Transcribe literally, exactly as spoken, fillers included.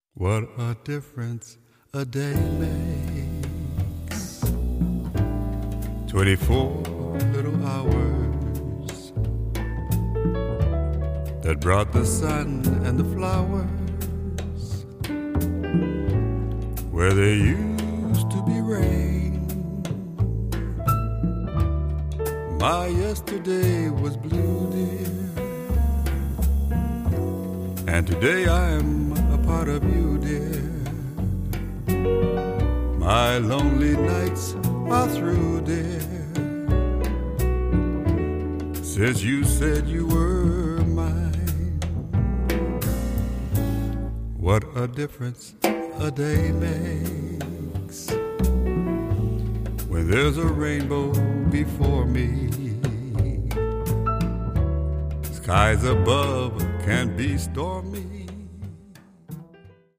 What a difference a day makes. Twenty-four little hours that brought the sun and the flowers where there used to be rain. My yesterday was blue, dear, and today I'm a part of you, dear. My lonely nights are through, dear, since you said you were mine. What a difference a day makes when there's a rainbow before me. Skies above can be stormy,